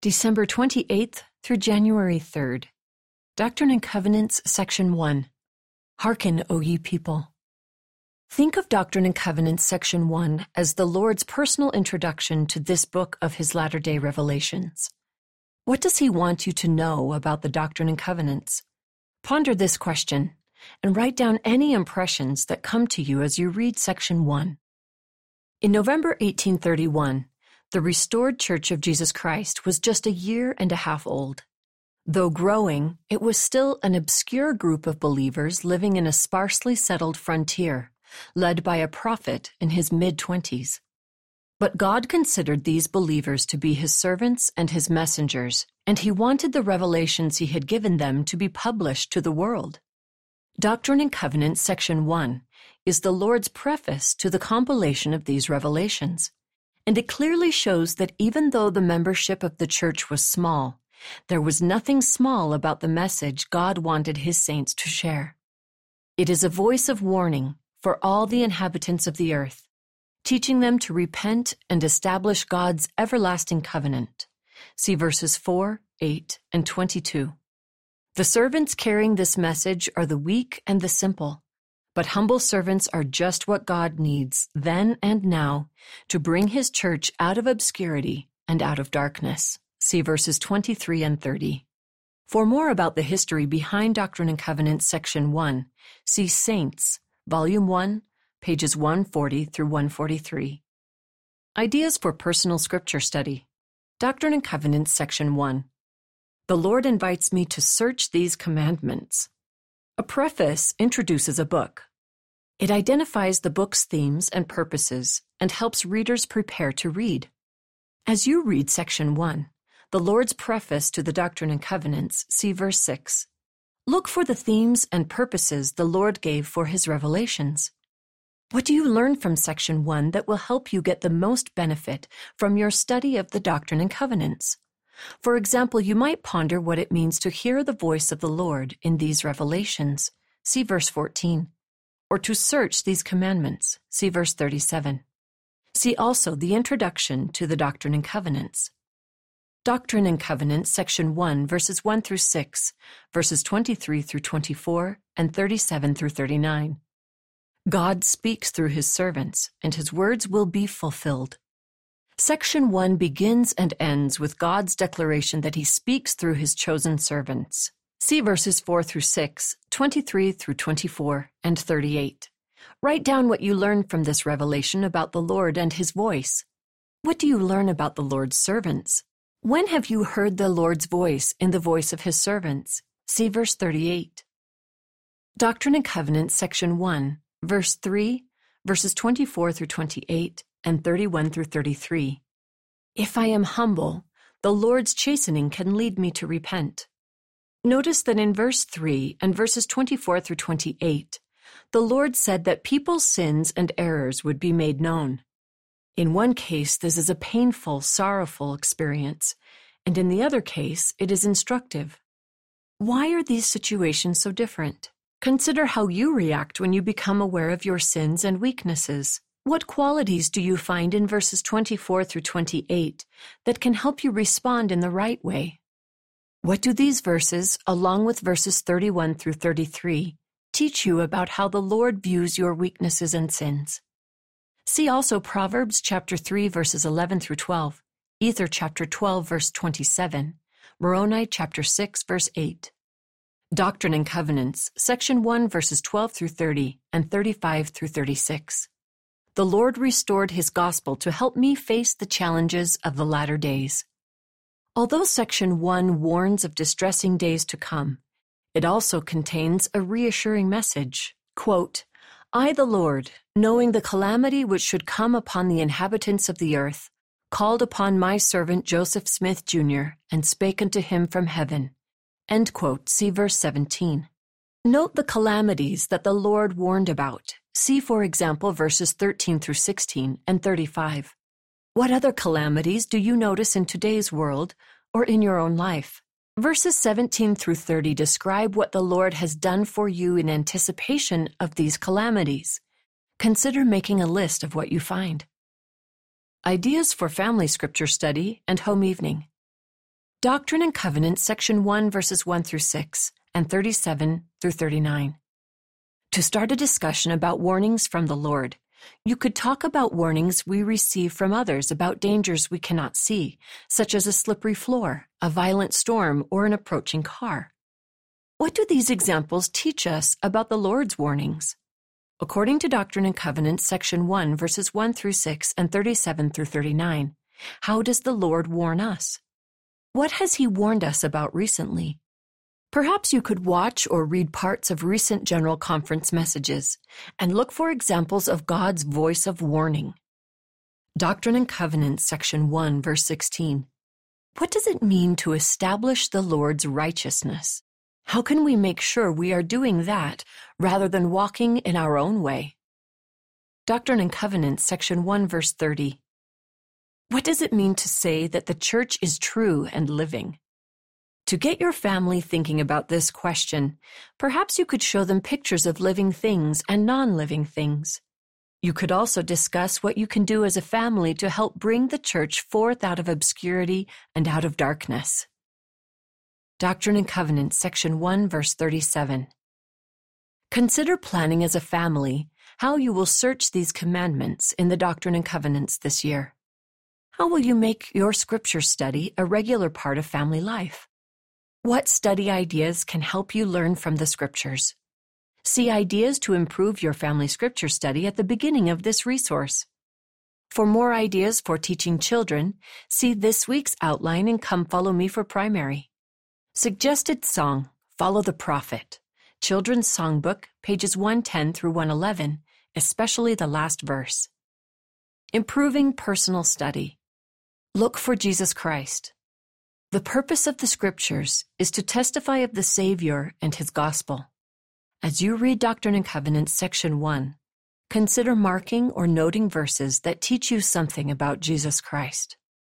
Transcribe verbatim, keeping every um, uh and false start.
December twenty-eighth through January third. Doctrine and Covenants, Section one. Hearken, O ye people. Think of Doctrine and Covenants, Section one, as the Lord's personal introduction to this book of his latter-day revelations. What does he want you to know about the Doctrine and Covenants? Ponder this question, and write down any impressions that come to you as you read Section one. In November eighteen thirty-one, the restored Church of Jesus Christ was just a year and a half old. Though growing, it was still an obscure group of believers living in a sparsely settled frontier, led by a prophet in his mid-twenties. But God considered these believers to be his servants and his messengers, and he wanted the revelations he had given them to be published to the world. Doctrine and Covenants, Section one, is the Lord's preface to the compilation of these revelations. And it clearly shows that even though the membership of the church was small, there was nothing small about the message God wanted his saints to share. It is a voice of warning for all the inhabitants of the earth, teaching them to repent and establish God's everlasting covenant. See verses four, eight, and twenty-two. The servants carrying this message are the weak and the simple. But humble servants are just what God needs then and now to bring his church out of obscurity and out of darkness. See verses twenty-three and thirty. For more about the history behind Doctrine and Covenants, Section one, see Saints, Volume one, pages one forty through one forty-three. Ideas for Personal Scripture Study. Doctrine and Covenants, Section one. The Lord invites me to search these commandments. A preface introduces a book. It identifies the book's themes and purposes and helps readers prepare to read. As you read Section one, the Lord's preface to the Doctrine and Covenants, see verse six. Look for the themes and purposes the Lord gave for his revelations. What do you learn from Section one that will help you get the most benefit from your study of the Doctrine and Covenants? For example, you might ponder what it means to hear the voice of the Lord in these revelations, see verse fourteen, or to search these commandments, see verse thirty-seven. See also the introduction to the Doctrine and Covenants. Doctrine and Covenants, Section one, verses one through six, verses twenty-three through twenty-four, and thirty-seven through thirty-nine. God speaks through his servants, and his words will be fulfilled. Section one begins and ends with God's declaration that he speaks through his chosen servants. See verses four through six, twenty-three through twenty-four, and thirty-eight. Write down what you learned from this revelation about the Lord and his voice. What do you learn about the Lord's servants? When have you heard the Lord's voice in the voice of his servants? See verse thirty-eight. Doctrine and Covenants, Section one, verse three, verses twenty-four through twenty-eight, and thirty-one through thirty-three. If I am humble, the Lord's chastening can lead me to repent. Notice that in verse three and verses twenty-four through twenty-eight, the Lord said that people's sins and errors would be made known. In one case, this is a painful, sorrowful experience, and in the other case, it is instructive. Why are these situations so different? Consider how you react when you become aware of your sins and weaknesses. What qualities do you find in verses twenty-four through twenty-eight that can help you respond in the right way? What do these verses, along with verses thirty-one through thirty-three, teach you about how the Lord views your weaknesses and sins? See also Proverbs chapter three, verses eleven through twelve, Ether chapter twelve, verse twenty-seven, Moroni chapter six, verse eight. Doctrine and Covenants, Section one, verses twelve through thirty, and thirty-five through thirty-six. The Lord restored his gospel to help me face the challenges of the latter days. Although Section one warns of distressing days to come, it also contains a reassuring message. Quote, I, the Lord, knowing the calamity which should come upon the inhabitants of the earth, called upon my servant Joseph Smith, Junior, and spake unto him from heaven. End quote. See verse seventeen. Note the calamities that the Lord warned about. See, for example, verses thirteen through sixteen and thirty-five. What other calamities do you notice in today's world or in your own life? Verses seventeen through thirty describe what the Lord has done for you in anticipation of these calamities. Consider making a list of what you find. Ideas for Family Scripture Study and Home Evening. Doctrine and Covenants, Section one, verses one through six, and thirty-seven through thirty-nine. To start a discussion about warnings from the Lord, you could talk about warnings we receive from others about dangers we cannot see, such as a slippery floor, a violent storm, or an approaching car. What do these examples teach us about the Lord's warnings? According to Doctrine and Covenants, Section one, verses one through six, and thirty-seven through thirty-nine, how does the Lord warn us? What has He warned us about recently? Perhaps you could watch or read parts of recent General Conference messages and look for examples of God's voice of warning. Doctrine and Covenants, Section one, verse sixteen. What does it mean to establish the Lord's righteousness? How can we make sure we are doing that rather than walking in our own way? Doctrine and Covenants, Section one, verse thirty. What does it mean to say that the church is true and living? To get your family thinking about this question, perhaps you could show them pictures of living things and non-living things. You could also discuss what you can do as a family to help bring the church forth out of obscurity and out of darkness. Doctrine and Covenants, Section one, verse thirty-seven. Consider planning as a family how you will search these commandments in the Doctrine and Covenants this year. How will you make your scripture study a regular part of family life? What study ideas can help you learn from the scriptures? See ideas to improve your family scripture study at the beginning of this resource. For more ideas for teaching children, see this week's outline in Come Follow Me for Primary. Suggested song, Follow the Prophet. Children's Songbook, pages one ten through one eleven, especially the last verse. Improving personal study. Look for Jesus Christ. The purpose of the Scriptures is to testify of the Savior and His gospel. As you read Doctrine and Covenants, Section one, consider marking or noting verses that teach you something about Jesus Christ.